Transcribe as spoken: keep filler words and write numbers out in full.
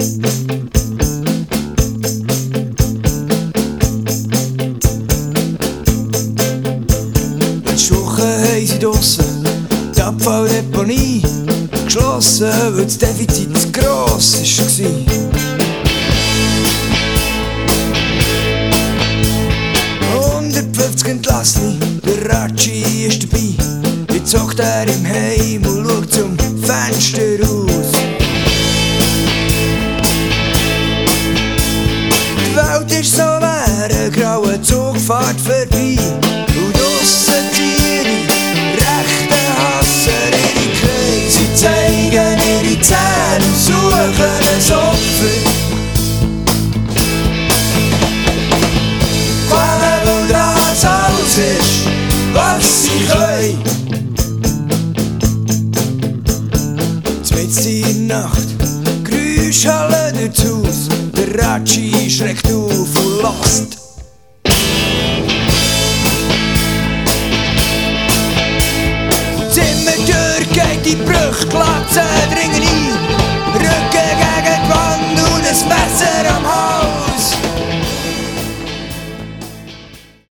Letzte Woche haben sie draussen die Abfalldeponie geschlossen, weil das Defizit zu gross war. hundertfünfzig Entlassene, der Ratschi ist dabei. Jetzt hockt er im Heim und schaut zum Fenster raus. Die Welt ist so leer, eine graue Zugfahrt vorbei. Und draussen Tiere, rechte Hasser ihre Knie. Sie zeigen ihre Zähne und suchen ein Opfer. Quälen, weil das alles ist, was sie können. Mitten in der Nacht, Geräusche hallen durchs Haus. Der Ratschi schreckt auf und lässt. Zimmerdür geht in die Brüche, Glatzen dringen ein.